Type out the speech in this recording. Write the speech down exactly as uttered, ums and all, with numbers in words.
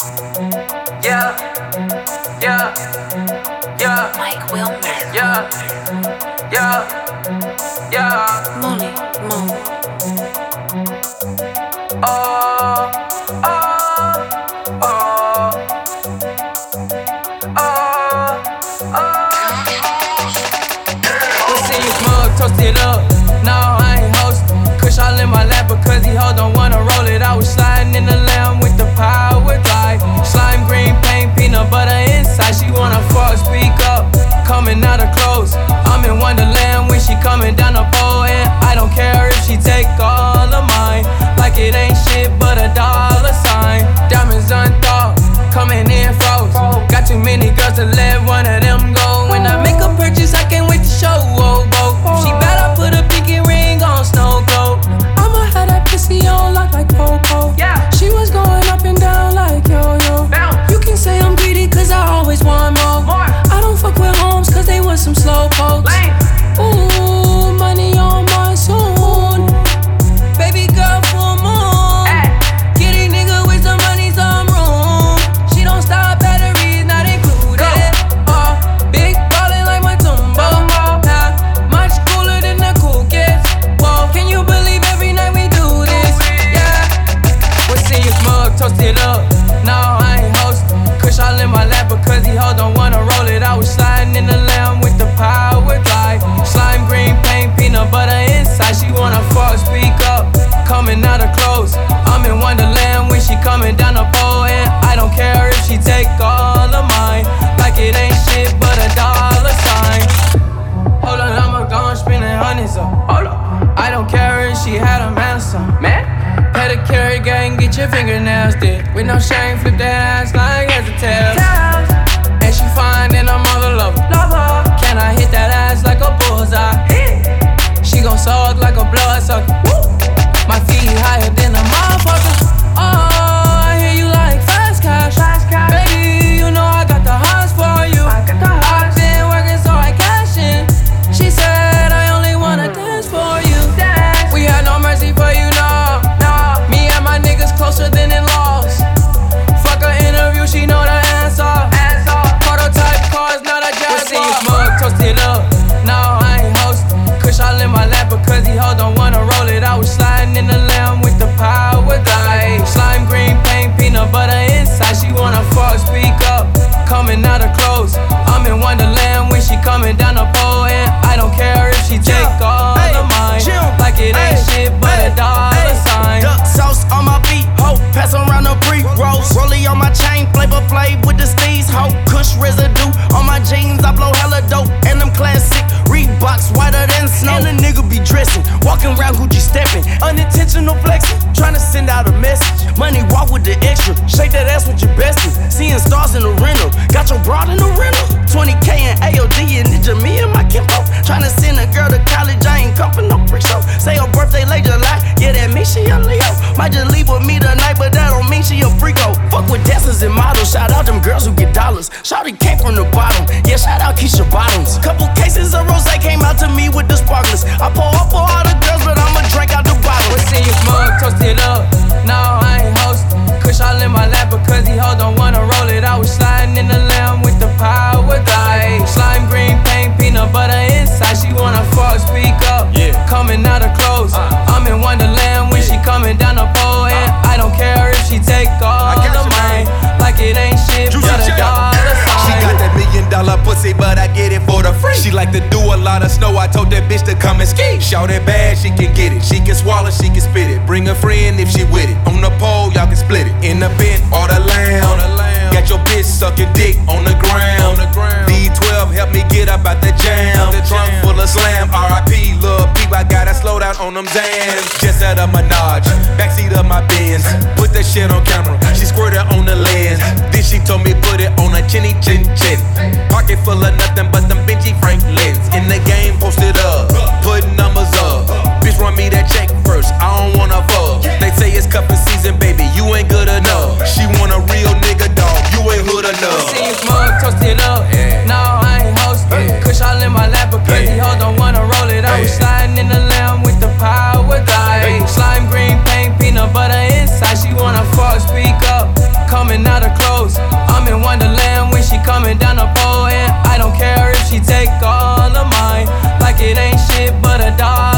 Yeah, yeah, yeah. Mike Wilmer. Yeah, yeah, yeah. Mooney, Moon. Oh, oh, oh, oh, oh. We see you smug, toast it up. No, I ain't hostin'. Kush all in my lap because he hold don't wanna roll it. I was sliding in the lamb with the power glide. Slime green paint, peanut butter inside. She wanna fuck, speak up. Coming out of clothes. I'm in Wonderland when she coming down the pole. And I don't care if she take all of mine. Like it ain't shit but a dollar sign. Diamonds unthought, coming in froze. Got too many girls to let one of them go. When I make a purchase, I can't wait to show. Oh, oh. She bet I put a pinky ring on snow globe. I'ma have that pussy on lock like Popo. Yeah. She was going up and down like yo-yo. Bounce. You can say I'm greedy cause I always want more. More. I don't fuck with homes cause they was some slow pokes. Lame. Ooh, money on my soon. Baby girl, full moon. Ay. Kitty nigga with some money, some room. She don't stop, batteries not included. Uh, big ballin' like my Tumbo. Nah, much cooler than the cool kids. Whoa, can you believe every night we do this? Yeah. We see you smug, toast it up. No, I ain't hostin'. Kush all in my lap because he hold don't wanna roll it. I was sliding in the lamb with the power glide. Slime green paint, peanut butter inside. She wanna fuck, speak up. Coming out of clothes. I'm in Wonderland when she coming down the pole. And I don't care if she take all of mine. Like it ain't shit but a dollar sign. Hold on, I'ma go and spending hundreds up. Hold up. I don't care if she had a man son. Man? Pedicure gang, get your fingernails did. With no shame, flip that ass like as a tail. And she fine and I'm all love her. Can I hit that ass like a bullseye? She gon' suck like a blood sucker. My feet higher than a motherfucker. Oh, I hear you like fast cash. Baby, you know I got the hots for you. I've been working so I cash in. She said I only wanna dance for you. We had no mercy for you, no. Me and my niggas closer than in-laws. Fuck her interview, she know the answer. Prototype cars, not a jazz. We see you smug, toast it up. No, I ain't hostin'. Kush all in my lap because he hold don't wanna roll it. I was sliding in the lamb with the power glide. Slime green paint, peanut butter inside. She wanna fuck, speak up. Coming out of clothes. I'm in Wonderland when she coming down the pole. And I don't care if she take all of mine. Like it ain't shit but a dollar sign. Duck sauce on my feet, ho. Pass around the pre-rolls. Rollie on my chain, flavor flav with the steez, ho. Kush residue on my jeans, I blow hella dope. And them classic Reeboks whiter than snow. And a nigga be dressing, walking around Gucci stepping. Unintentional flexing, trying to send out a message. Money walk with the extra, shake that ass with your bestie. Seeing stars in the rental, got your broad in the rental. twenty K and A O D and Ninja, me and my kinfolk. Trying to send a girl to college, I ain't come for no freak show. Say her birthday late July, yeah that means she a Leo. Might just leave with me tonight, but that don't mean she a freako. Fuck with dancers and models, shout out them girls who get dollars. Shawty came from the bottom, yeah shout out Keisha Bottoms. Couple cases of rose came out to me with the sparklers. I pour up for all the girls, but I'ma drink out the bottle. We see you smug, toast it up. No, I ain't hostin'. Kush all in my lap because he hold don't wanna roll it. I was sliding in the lamb with the power glide. Slime green paint, peanut butter inside. She wanna fuck, speak up. Yeah. Coming out of clothes. Uh. I'm in Wonderland when she coming down the pole. And I don't care if she take all of mine. Like it ain't shit but a dollar sign. She got that million dollar pussy, but I get it for the free. She like to do a lot of snow, I told that bitch to come and ski. Shout it bad, she can get it. She can swallow, she can spit it. Bring a friend if she with it. On the pole, y'all can split it. In the bent or the lamb. Got your bitch sucking dick on the ground. D twelve help me get up out the jam. The trunk full of slam. R I P, lil' peep, I gotta slow down on them Zans. Just out of Menage, backseat of my Benz. Put that shit on camera, she squirted on the lens. Then she told me put it on a chinny chin chin. Pocket full of nothing but them Benji Franklins. In the game, posted up, putting numbers up. Bitch run me that check first, I don't wanna fuck. They say it's cuffin' season, baby, you ain't good enough. She want a real nigga, dog, you ain't hood enough. See you smug, toast it up. No, I ain't hostin'. Kush all in my lap because he hold don't wanna roll it. I was sliding in the lamb with the power glide. Slime green paint, peanut butter inside. She wanna fuck, speak up. Coming out of ghost. I'm in Wonderland when she coming down the pole, and I don't care if she take all of mine. Like it ain't shit but a dog.